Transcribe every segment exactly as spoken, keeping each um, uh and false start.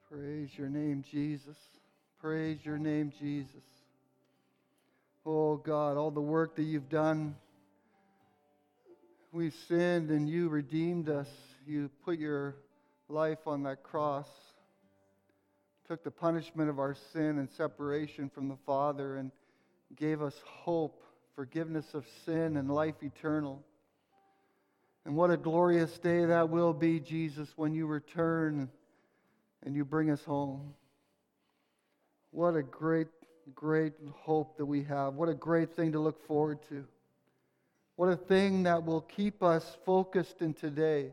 Praise your name, Jesus. Praise your name, Jesus. Oh God, all the work that you've done. We sinned and you redeemed us. You put your life on that cross. Took the punishment of our sin and separation from the Father and gave us hope, forgiveness of sin, and life eternal. And what a glorious day that will be, Jesus, when you return and you bring us home. What a great, great hope that we have. What a great thing to look forward to. What a thing that will keep us focused in today.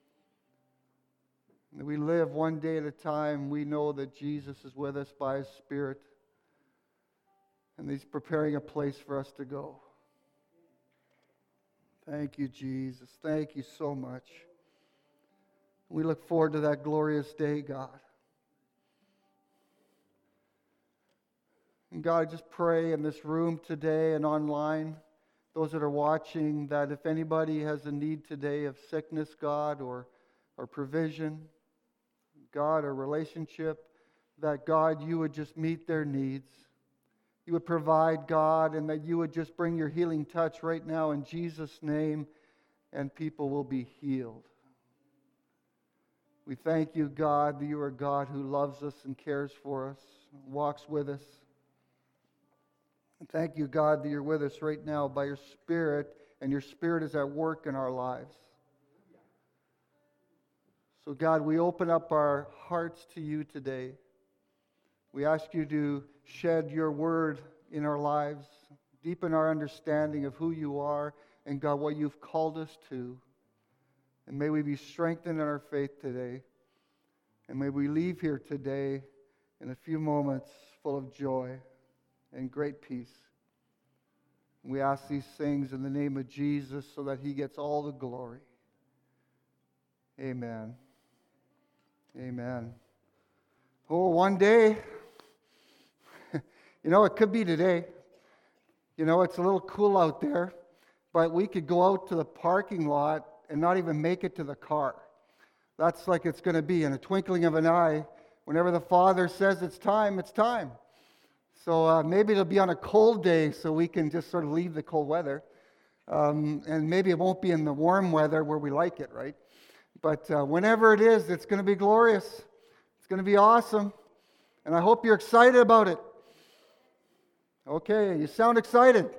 That we live one day at a time. We know that Jesus is with us by His Spirit. And He's preparing a place for us to go. Thank you, Jesus. Thank you so much. We look forward to that glorious day, God. And God, I just pray in this room today and online, those that are watching, that if anybody has a need today of sickness, God, or, or provision, God, or relationship, that God, you would just meet their needs. You would provide, God, and that you would just bring your healing touch right now in Jesus' name, and people will be healed. We thank you, God, that you are a God who loves us and cares for us, walks with us. And thank you, God, that you're with us right now by your Spirit, and your Spirit is at work in our lives. So, God, we open up our hearts to you today. We ask you to shed your word in our lives, deepen our understanding of who you are, and God, what you've called us to. And may we be strengthened in our faith today. And may we leave here today in a few moments full of joy and great peace. We ask these things in the name of Jesus so that He gets all the glory. Amen. Amen. Oh, one day, you know, it could be today. You know, it's a little cool out there, but we could go out to the parking lot and not even make it to the car. That's like it's going to be in a twinkling of an eye. Whenever the Father says it's time, it's time. So uh, maybe it'll be on a cold day so we can just sort of leave the cold weather. Um, and maybe it won't be in the warm weather where we like it, right? But uh, whenever it is, it's going to be glorious. It's going to be awesome. And I hope you're excited about it. Okay, you sound excited.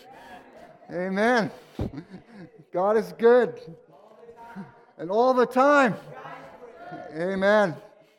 Amen. God is good. And all the time. Amen.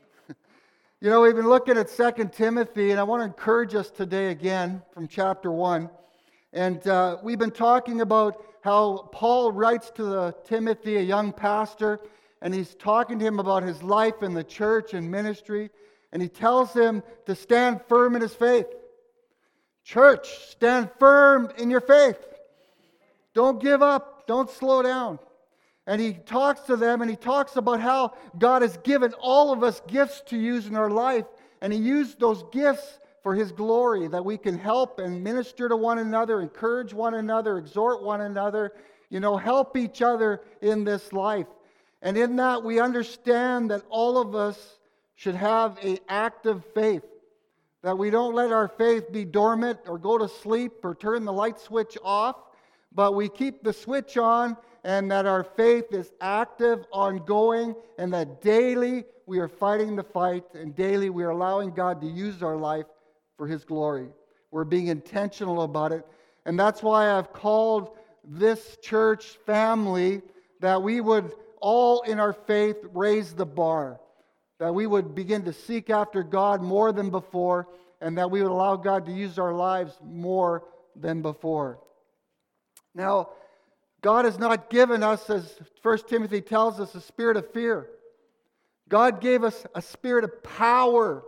You know, we've been looking at Second Timothy, and I want to encourage us today again from chapter one. And uh, we've been talking about how Paul writes to the Timothy, a young pastor, and he's talking to him about his life in the church and ministry, and he tells him to stand firm in his faith. Church, stand firm in your faith. Don't give up. Don't slow down. And he talks to them, and he talks about how God has given all of us gifts to use in our life, and He used those gifts for His glory, that we can help and minister to one another, encourage one another, exhort one another, you know, help each other in this life. And in that, we understand that all of us should have an active faith, that we don't let our faith be dormant or go to sleep or turn the light switch off, but we keep the switch on, and that our faith is active, ongoing, and that daily we are fighting the fight, and daily we are allowing God to use our life for His glory. We're being intentional about it. And that's why I've called this church family, that we would all in our faith raise the bar, that we would begin to seek after God more than before, and that we would allow God to use our lives more than before. Now, God has not given us, as First Timothy tells us, a spirit of fear. God gave us a spirit of power.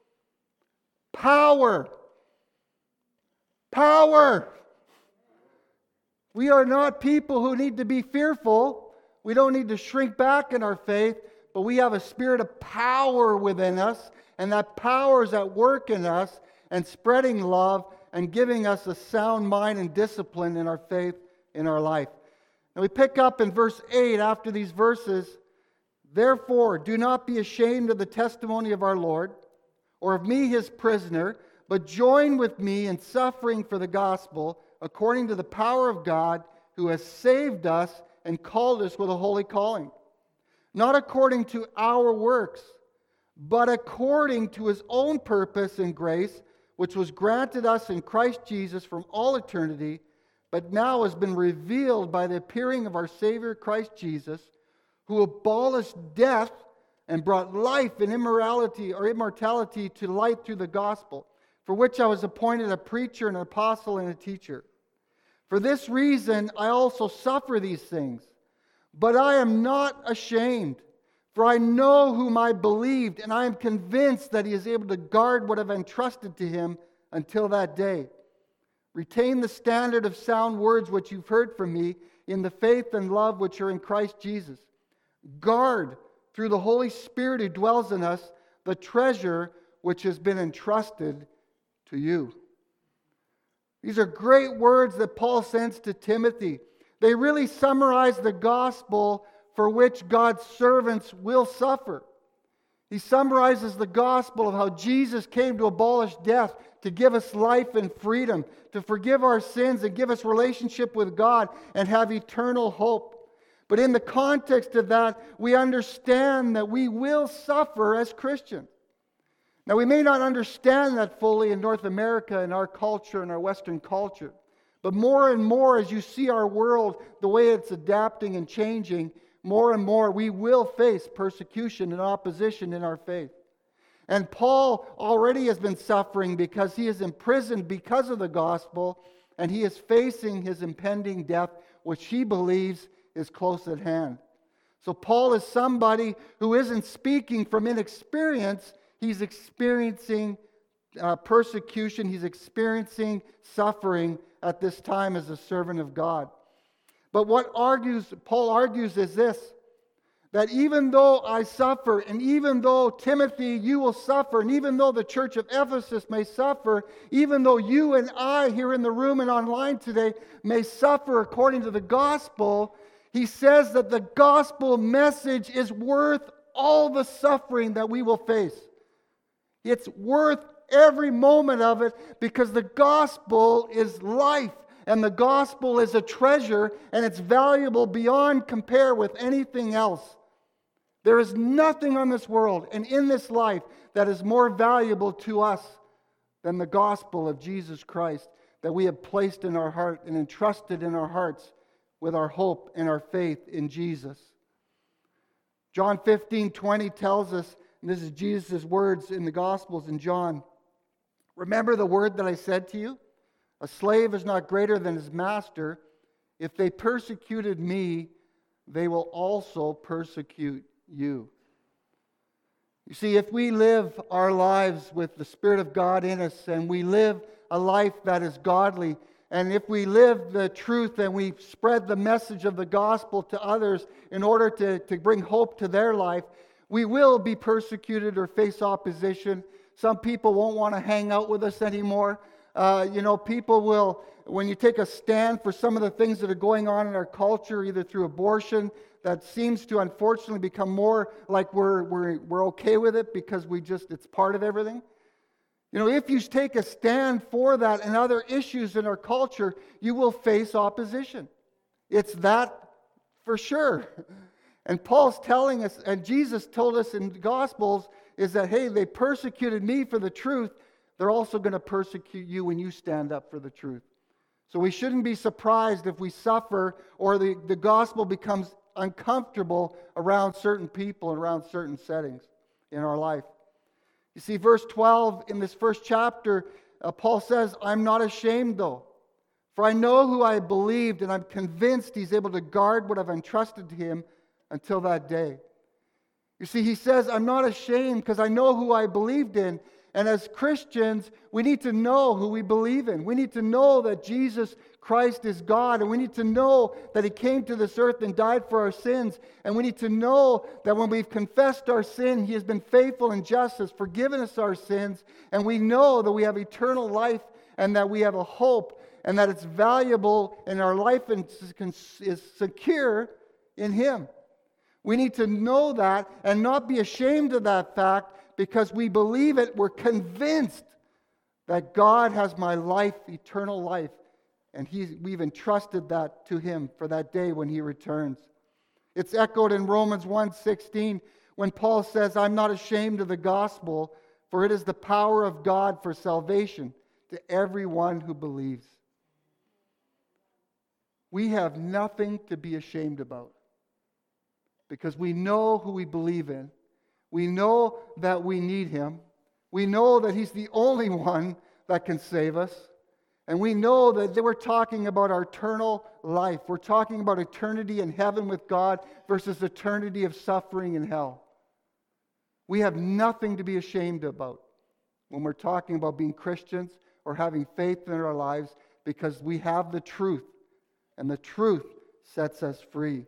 Power. Power. We are not people who need to be fearful. We don't need to shrink back in our faith, but we have a spirit of power within us, and that power is at work in us and spreading love and giving us a sound mind and discipline in our faith, in our life. And we pick up in verse eight, after these verses, Therefore, do not be ashamed of the testimony of our Lord, or of me his prisoner, but join with me in suffering for the gospel, according to the power of God, who has saved us and called us with a holy calling. Not according to our works, but according to his own purpose and grace, which was granted us in Christ Jesus from all eternity, but now has been revealed by the appearing of our Savior Christ Jesus, who abolished death and brought life and immorality or immortality to light through the gospel, for which I was appointed a preacher, an apostle, and a teacher. For this reason I also suffer these things, but I am not ashamed, for I know whom I believed, and I am convinced that he is able to guard what I've entrusted to him until that day. Retain the standard of sound words which you've heard from me in the faith and love which are in Christ Jesus. Guard, through the Holy Spirit who dwells in us, the treasure which has been entrusted to you. These are great words that Paul sends to Timothy. They really summarize the gospel for which God's servants will suffer. He summarizes the gospel of how Jesus came to abolish death, to give us life and freedom, to forgive our sins and give us relationship with God and have eternal hope. But in the context of that, we understand that we will suffer as Christians. Now, we may not understand that fully in North America, in our culture, in our Western culture. But more and more, as you see our world, the way it's adapting and changing, more and more we will face persecution and opposition in our faith. And Paul already has been suffering because he is imprisoned because of the gospel, and he is facing his impending death, which he believes is close at hand. So Paul is somebody who isn't speaking from inexperience. He's experiencing uh, persecution. He's experiencing suffering at this time as a servant of God. But what argues Paul argues is this, that even though I suffer, and even though Timothy, you will suffer, and even though the church of Ephesus may suffer, even though you and I here in the room and online today may suffer according to the gospel, he says that the gospel message is worth all the suffering that we will face. It's worth every moment of it because the gospel is life. And the gospel is a treasure, and it's valuable beyond compare with anything else. There is nothing on this world and in this life that is more valuable to us than the gospel of Jesus Christ that we have placed in our heart and entrusted in our hearts with our hope and our faith in Jesus. John fifteen twenty tells us, and this is Jesus' words in the Gospels in John, remember the word that I said to you? A slave is not greater than his master. If they persecuted me, they will also persecute you. You see, if we live our lives with the Spirit of God in us, and we live a life that is godly, and if we live the truth and we spread the message of the gospel to others in order to, to bring hope to their life, we will be persecuted or face opposition. Some people won't want to hang out with us anymore. Uh, you know, people will, when you take a stand for some of the things that are going on in our culture, either through abortion, that seems to unfortunately become more like we're, we're, we're okay with it because we just, it's part of everything. You know, if you take a stand for that and other issues in our culture, you will face opposition. It's that for sure. And Paul's telling us, and Jesus told us in the Gospels, is that, hey, they persecuted me for the truth. They're also going to persecute you when you stand up for the truth. So we shouldn't be surprised if we suffer or the, the gospel becomes uncomfortable around certain people and around certain settings in our life. You see, verse twelve in this first chapter, uh, Paul says, I'm not ashamed though, for I know who I believed, and I'm convinced he's able to guard what I've entrusted to him until that day. You see, he says, I'm not ashamed because I know who I believed in. And as Christians, we need to know who we believe in. We need to know that Jesus Christ is God. And we need to know that he came to this earth and died for our sins. And we need to know that when we've confessed our sin, he has been faithful and just, has forgiven us our sins. And we know that we have eternal life and that we have a hope and that it's valuable in our life and is secure in him. We need to know that and not be ashamed of that fact because we believe it. We're convinced that God has my life, eternal life, and he's, we've entrusted that to Him for that day when He returns. It's echoed in Romans one sixteen when Paul says, I'm not ashamed of the gospel, for it is the power of God for salvation to everyone who believes. We have nothing to be ashamed about because we know who we believe in. We know that we need Him. We know that He's the only one that can save us. And we know that we're talking about our eternal life. We're talking about eternity in heaven with God versus eternity of suffering in hell. We have nothing to be ashamed about when we're talking about being Christians or having faith in our lives because we have the truth, and the truth sets us free.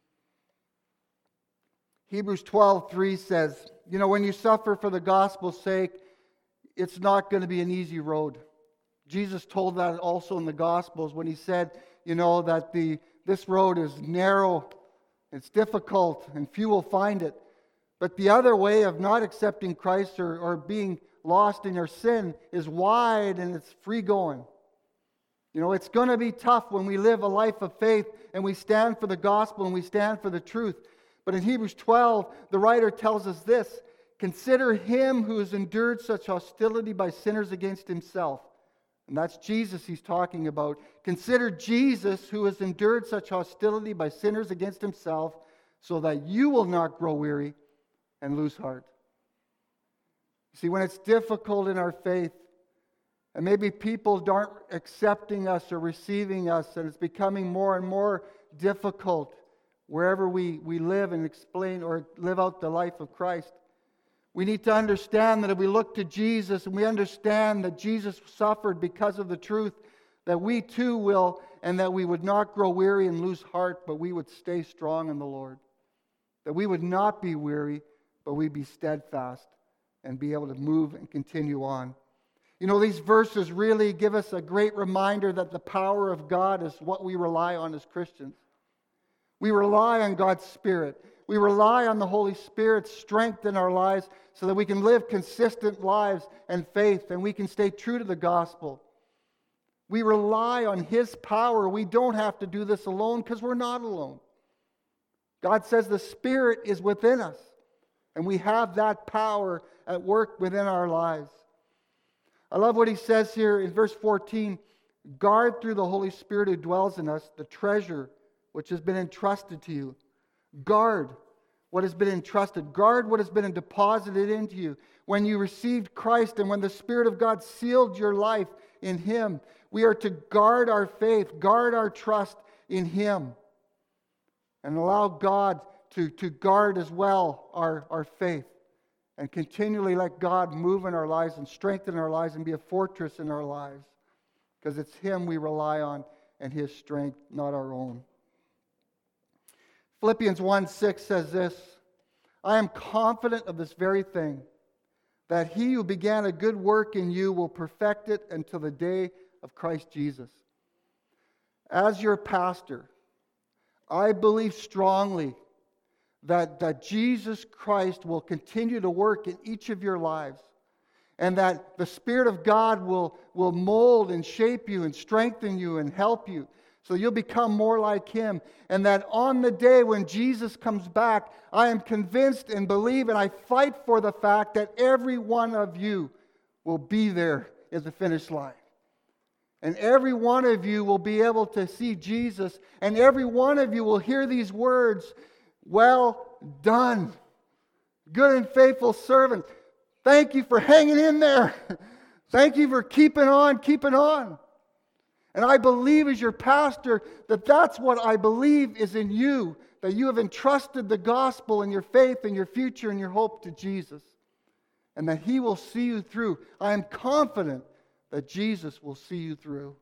Hebrews twelve three says, you know, when you suffer for the gospel's sake, it's not going to be an easy road. Jesus told that also in the Gospels when He said, you know, that the this road is narrow, it's difficult, and few will find it. But the other way of not accepting Christ or, or being lost in your sin is wide and it's free going. You know, it's going to be tough when we live a life of faith and we stand for the gospel and we stand for the truth. But in Hebrews twelve, the writer tells us this, consider Him who has endured such hostility by sinners against Himself. And that's Jesus He's talking about. Consider Jesus who has endured such hostility by sinners against Himself so that you will not grow weary and lose heart. See, when it's difficult in our faith, and maybe people aren't accepting us or receiving us, and it's becoming more and more difficult wherever we, we live and explain or live out the life of Christ, we need to understand that if we look to Jesus and we understand that Jesus suffered because of the truth, that we too will, and that we would not grow weary and lose heart, but we would stay strong in the Lord. That we would not be weary, but we'd be steadfast and be able to move and continue on. You know, these verses really give us a great reminder that the power of God is what we rely on as Christians. We rely on God's Spirit. We rely on the Holy Spirit's strength in our lives so that we can live consistent lives and faith and we can stay true to the gospel. We rely on His power. We don't have to do this alone because we're not alone. God says the Spirit is within us and we have that power at work within our lives. I love what He says here in verse fourteen. Guard through the Holy Spirit who dwells in us the treasure which has been entrusted to you. Guard what has been entrusted. Guard what has been deposited into you. When you received Christ and when the Spirit of God sealed your life in Him, we are to guard our faith, guard our trust in Him, and allow God to, to guard as well our, our faith, and continually let God move in our lives and strengthen our lives and be a fortress in our lives, because it's Him we rely on and His strength, not our own. Philippians one six says this, I am confident of this very thing, that He who began a good work in you will perfect it until the day of Christ Jesus. As your pastor, I believe strongly that, that Jesus Christ will continue to work in each of your lives, and that the Spirit of God will, will mold and shape you and strengthen you and help you, so you'll become more like Him. And that on the day when Jesus comes back, I am convinced and believe and I fight for the fact that every one of you will be there at the finish line. And every one of you will be able to see Jesus. And every one of you will hear these words, well done, good and faithful servant. Thank you for hanging in there. Thank you for keeping on, keeping on. And I believe as your pastor that that's what I believe is in you, that you have entrusted the gospel and your faith and your future and your hope to Jesus, and that He will see you through. I am confident that Jesus will see you through.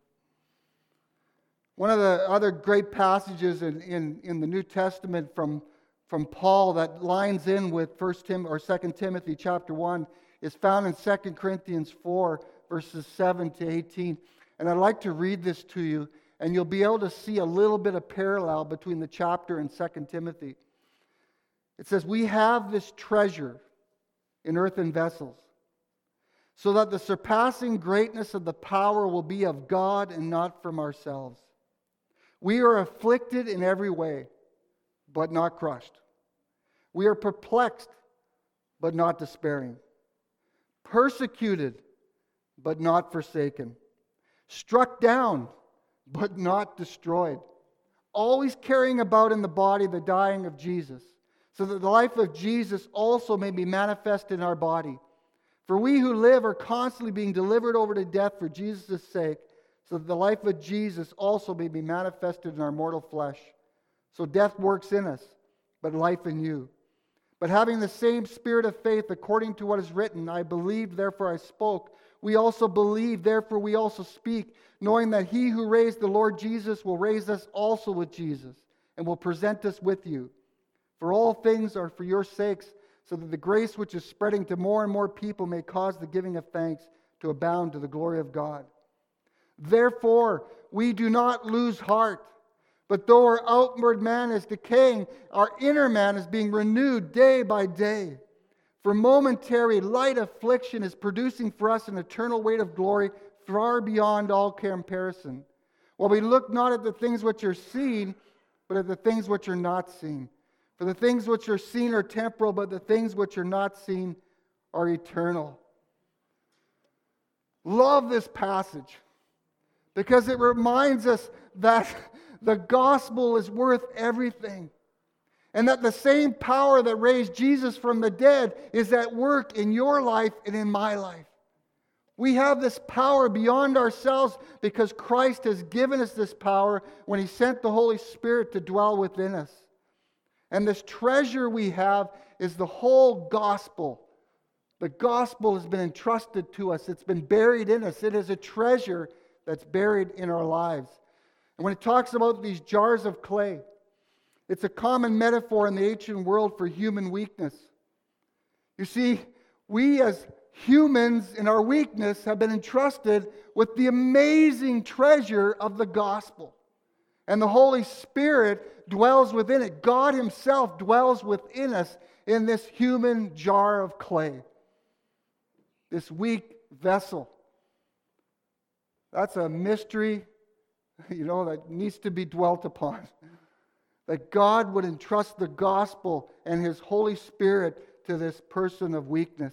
One of the other great passages in, in, in the New Testament from, from Paul that lines in with First Tim or Second Timothy chapter one is found in Second Corinthians four, verses seven to eighteen. And I'd like to read this to you, and you'll be able to see a little bit of parallel between the chapter and Second Timothy. It says, we have this treasure in earthen vessels, so that the surpassing greatness of the power will be of God and not from ourselves. We are afflicted in every way, but not crushed. We are perplexed, but not despairing. Persecuted, but not forsaken. Struck down, but not destroyed. Always carrying about in the body the dying of Jesus, so that the life of Jesus also may be manifested in our body. For we who live are constantly being delivered over to death for Jesus' sake, so that the life of Jesus also may be manifested in our mortal flesh. So death works in us, but life in you. But having the same spirit of faith, according to what is written, I believed, therefore I spoke. We also believe, therefore we also speak, knowing that he who raised the Lord Jesus will raise us also with Jesus, and will present us with you. For all things are for your sakes, so that the grace which is spreading to more and more people may cause the giving of thanks to abound to the glory of God. Therefore, we do not lose heart, but though our outward man is decaying, our inner man is being renewed day by day. For momentary light affliction is producing for us an eternal weight of glory far beyond all comparison. While we look not at the things which are seen, but at the things which are not seen. For the things which are seen are temporal, but the things which are not seen are eternal. Love this passage because it reminds us that the gospel is worth everything. And that the same power that raised Jesus from the dead is at work in your life and in my life. We have this power beyond ourselves because Christ has given us this power when He sent the Holy Spirit to dwell within us. And this treasure we have is the whole gospel. The gospel has been entrusted to us. It's been buried in us. It is a treasure that's buried in our lives. And when it talks about these jars of clay, it's a common metaphor in the ancient world for human weakness. You see, we as humans in our weakness have been entrusted with the amazing treasure of the gospel. And the Holy Spirit dwells within it. God Himself dwells within us in this human jar of clay. This weak vessel. That's a mystery, you know, that needs to be dwelt upon. That God would entrust the gospel and His Holy Spirit to this person of weakness.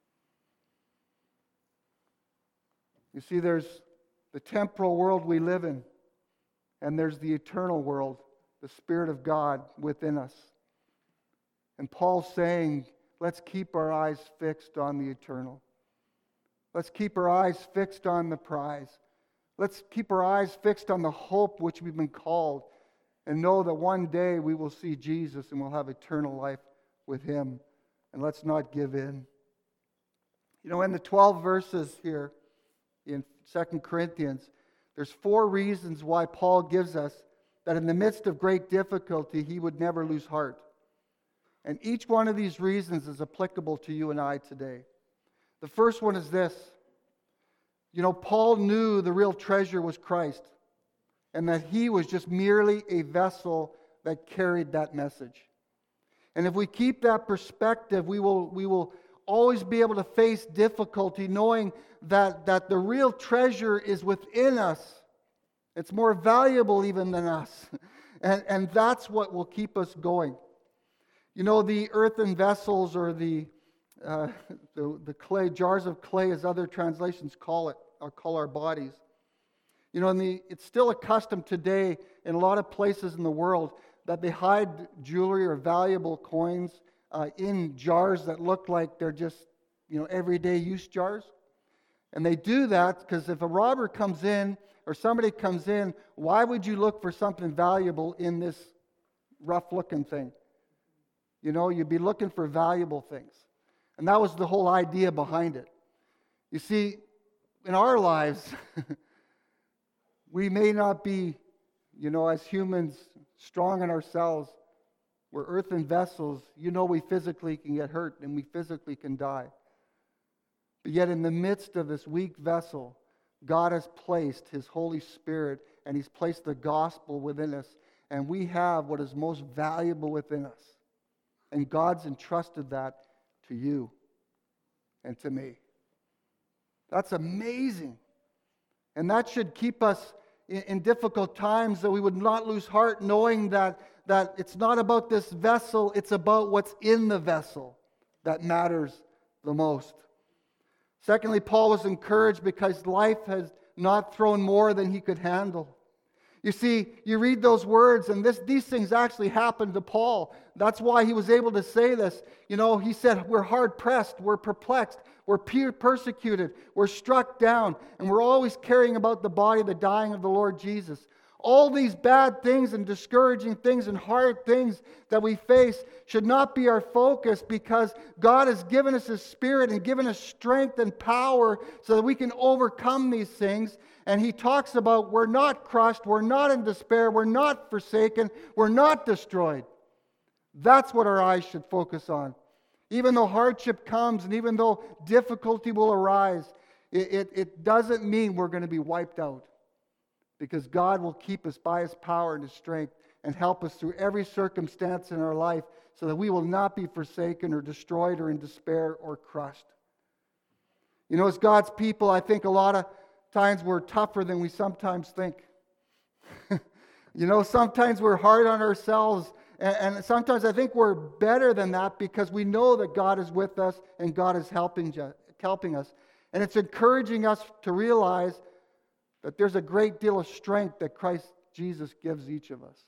You see, there's the temporal world we live in, and there's the eternal world, the Spirit of God within us. And Paul's saying, let's keep our eyes fixed on the eternal. Let's keep our eyes fixed on the prize. Let's keep our eyes fixed on the hope which we've been called, and know that one day we will see Jesus and we'll have eternal life with Him. And let's not give in. You know, in the twelve verses here in Second Corinthians, there's four reasons why Paul gives us that in the midst of great difficulty, he would never lose heart. And each one of these reasons is applicable to you and I today. The first one is this. You know, Paul knew the real treasure was Christ, and that he was just merely a vessel that carried that message. And if we keep that perspective, we will, we will always be able to face difficulty knowing that, that the real treasure is within us. It's more valuable even than us. And, and that's what will keep us going. You know, the earthen vessels or the, uh, the, the clay, jars of clay as other translations call it, or call our bodies. You know, and the, it's still a custom today in a lot of places in the world that they hide jewelry or valuable coins uh, in jars that look like they're just, you know, everyday use jars. And they do that because if a robber comes in or somebody comes in, why would you look for something valuable in this rough-looking thing? You know, you'd be looking for valuable things. And that was the whole idea behind it. You see, in our lives, we may not be, you know, as humans, strong in ourselves. We're earthen vessels. You know, we physically can get hurt and we physically can die. But yet in the midst of this weak vessel, God has placed His Holy Spirit and He's placed the gospel within us. And we have what is most valuable within us. And God's entrusted that to you and to me. That's amazing. And that should keep us in, in difficult times, that we would not lose heart, knowing that, that it's not about this vessel, it's about what's in the vessel that matters the most. Secondly, Paul was encouraged because life has not thrown more than he could handle. You see, you read those words, and this, these things actually happened to Paul. That's why he was able to say this. You know, he said, we're hard-pressed, we're perplexed, we're persecuted, we're struck down, and we're always caring about the body, the dying of the Lord Jesus. All these bad things and discouraging things and hard things that we face should not be our focus, because God has given us His Spirit and given us strength and power so that we can overcome these things. And he talks about we're not crushed, we're not in despair, we're not forsaken, we're not destroyed. That's what our eyes should focus on. Even though hardship comes and even though difficulty will arise, it, it, it doesn't mean we're going to be wiped out. Because God will keep us by His power and His strength and help us through every circumstance in our life so that we will not be forsaken or destroyed or in despair or crushed. You know, as God's people, I think a lot of times we're tougher than we sometimes think. You know, sometimes we're hard on ourselves, and, and sometimes I think we're better than that because we know that God is with us and God is helping, helping us. And it's encouraging us to realize that there's a great deal of strength that Christ Jesus gives each of us.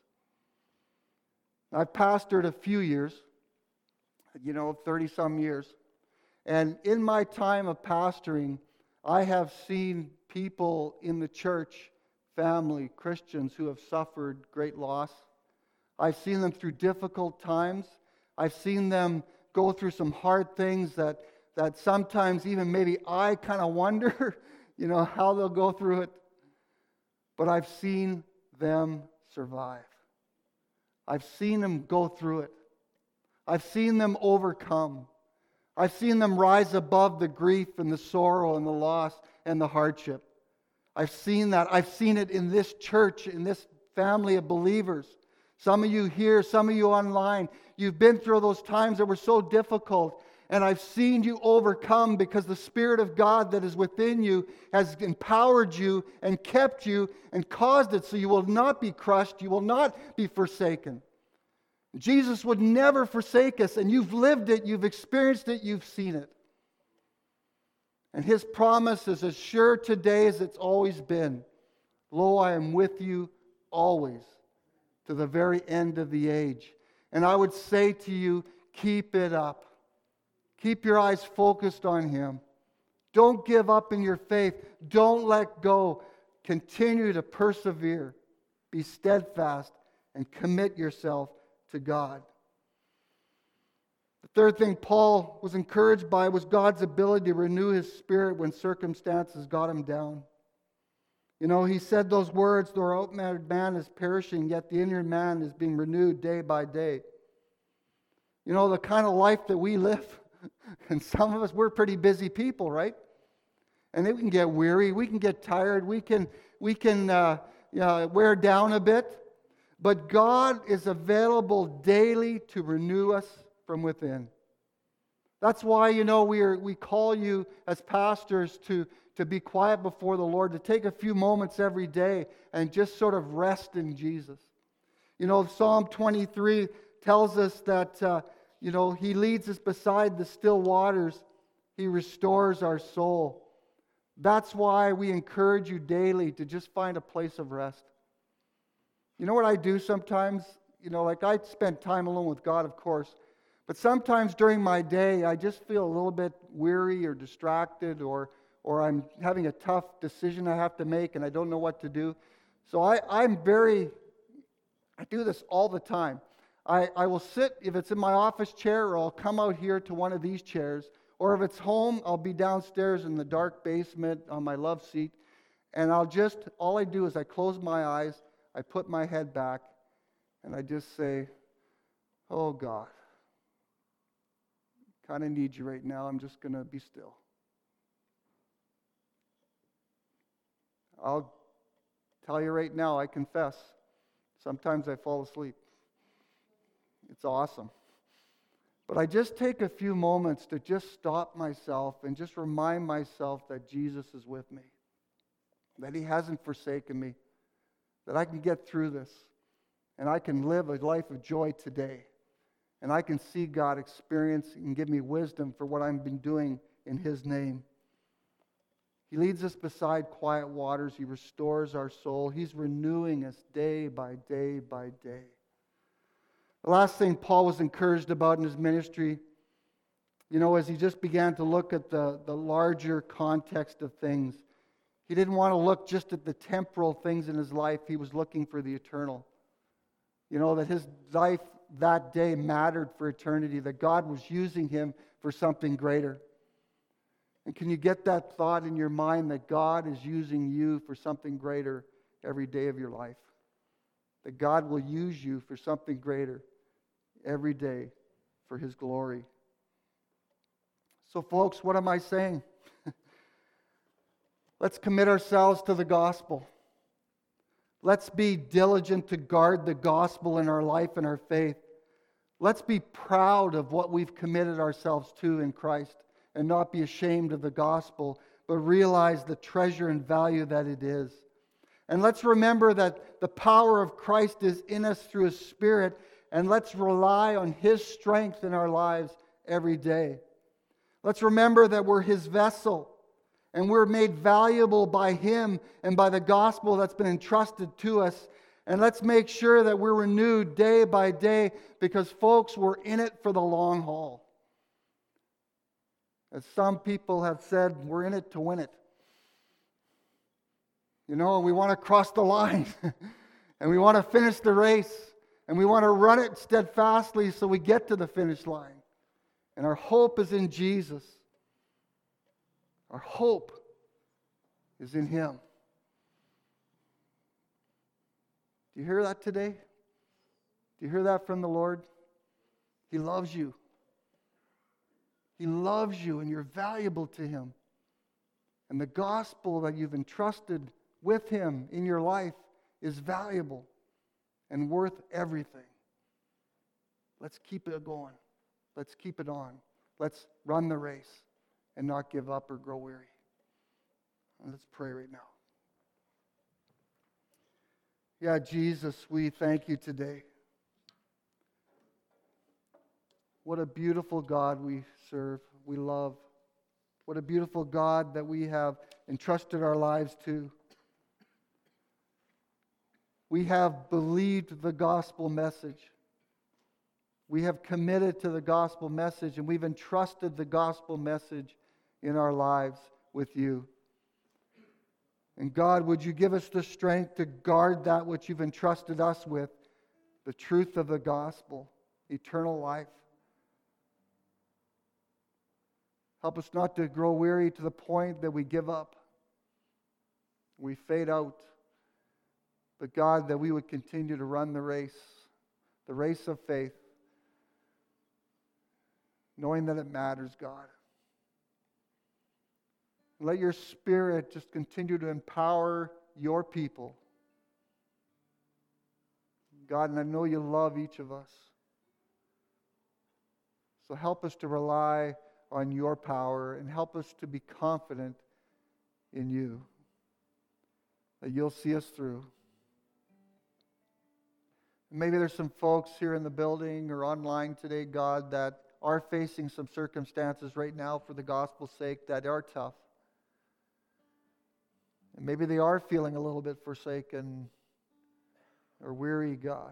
I've pastored a few years, you know, thirty-some years. And in my time of pastoring, I have seen people in the church, family, Christians who have suffered great loss. I've seen them through difficult times. I've seen them go through some hard things that, that sometimes even maybe I kind of wonder, you know, how they'll go through it. But I've seen them survive. I've seen them go through it. I've seen them overcome. I've seen them rise above the grief and the sorrow and the loss and the hardship. I've seen that. I've seen it in this church, in this family of believers. Some of you here, some of you online, you've been through those times that were so difficult. And I've seen you overcome because the Spirit of God that is within you has empowered you and kept you and caused it so you will not be crushed, you will not be forsaken. Jesus would never forsake us, and you've lived it, you've experienced it, you've seen it. And His promise is as sure today as it's always been. Lo, I am with you always, to the very end of the age. And I would say to you, keep it up. Keep your eyes focused on Him. Don't give up in your faith. Don't let go. Continue to persevere. Be steadfast and commit yourself to God. The third thing Paul was encouraged by was God's ability to renew his spirit when circumstances got him down. You know, he said those words, "The outward man is perishing, yet the inner man is being renewed day by day." You know, the kind of life that we live, and some of us, we're pretty busy people, right? And we can get weary, we can get tired, we can, we can uh, you know, wear down a bit. But God is available daily to renew us from within. That's why, you know, we are, we call you as pastors to, to be quiet before the Lord, to take a few moments every day and just sort of rest in Jesus. You know, Psalm twenty-three tells us that, uh, you know, He leads us beside the still waters. He restores our soul. That's why we encourage you daily to just find a place of rest. You know what I do sometimes? You know, like I spend time alone with God, of course. But sometimes during my day, I just feel a little bit weary or distracted, or or I'm having a tough decision I have to make and I don't know what to do. So I, I'm very, I do this all the time. I, I will sit, if it's in my office chair, or I'll come out here to one of these chairs, or if it's home, I'll be downstairs in the dark basement on my love seat, and I'll just, all I do is I close my eyes, I put my head back, and I just say, "Oh God, kind of need you right now. I'm just going to be still." I'll tell you right now, I confess, sometimes I fall asleep. It's awesome. But I just take a few moments to just stop myself and just remind myself that Jesus is with me, that He hasn't forsaken me, that I can get through this, and I can live a life of joy today, and I can see God experience and give me wisdom for what I've been doing in His name. He leads us beside quiet waters. He restores our soul. He's renewing us day by day by day. The last thing Paul was encouraged about in his ministry, you know, as he just began to look at the, the larger context of things, he didn't want to look just at the temporal things in his life. He was looking for the eternal. You know, that his life that day mattered for eternity, that God was using him for something greater. And can you get that thought in your mind that God is using you for something greater every day of your life? That God will use you for something greater every day for His glory. So folks, what am I saying? Let's commit ourselves to the gospel. Let's be diligent to guard the gospel in our life and our faith. Let's be proud of what we've committed ourselves to in Christ and not be ashamed of the gospel, but realize the treasure and value that it is. And let's remember that the power of Christ is in us through His Spirit, and let's rely on His strength in our lives every day. Let's remember that we're His vessel, and we're made valuable by Him and by the gospel that's been entrusted to us. And let's make sure that we're renewed day by day, because, folks, we're in it for the long haul. As some people have said, we're in it to win it. You know, we want to cross the line, and we want to finish the race, and we want to run it steadfastly so we get to the finish line. And our hope is in Jesus. Our hope is in Him. Do you hear that today? Do you hear that from the Lord? He loves you. He loves you, and you're valuable to Him. And the gospel that you've entrusted with Him in your life is valuable and worth everything. Let's keep it going. Let's keep it on. Let's run the race and not give up or grow weary. And let's pray right now. Yeah, Jesus, we thank You today. What a beautiful God we serve, we love. What a beautiful God that we have entrusted our lives to. We have believed the gospel message. We have committed to the gospel message, and we've entrusted the gospel message in our lives with You. And God, would You give us the strength to guard that which You've entrusted us with, the truth of the gospel, eternal life. Help us not to grow weary to the point that we give up, we fade out. But God, that we would continue to run the race, the race of faith, knowing that it matters, God. Let Your Spirit just continue to empower Your people. God, and I know You love each of us. So help us to rely on Your power, and help us to be confident in You, that You'll see us through. Maybe there's some folks here in the building or online today, God, that are facing some circumstances right now for the gospel's sake that are tough. And maybe they are feeling a little bit forsaken or weary, God.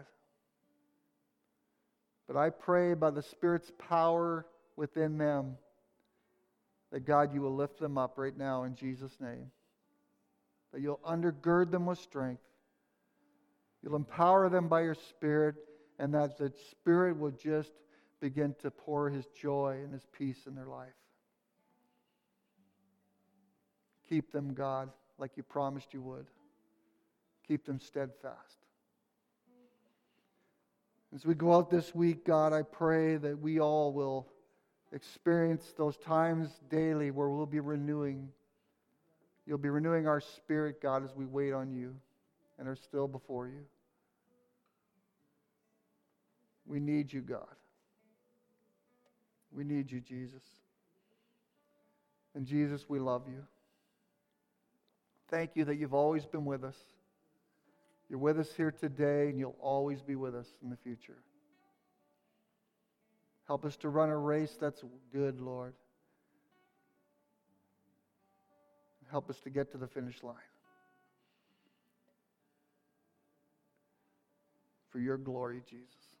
But I pray by the Spirit's power within them that, God, You will lift them up right now in Jesus' name. That You'll undergird them with strength. You'll empower them by Your Spirit, and that the Spirit will just begin to pour His joy and His peace in their life. Keep them, God, like You promised You would. Keep them steadfast. As we go out this week, God, I pray that we all will experience those times daily where we'll be renewing. You'll be renewing our spirit, God, as we wait on You and are still before You. We need You, God. We need you, Jesus. And Jesus, we love you. Thank you that you've always been with us. You're with us here today, and you'll always be with us in the future. Help us to run a race that's good, Lord. Help us to get to the finish line. For your glory, Jesus.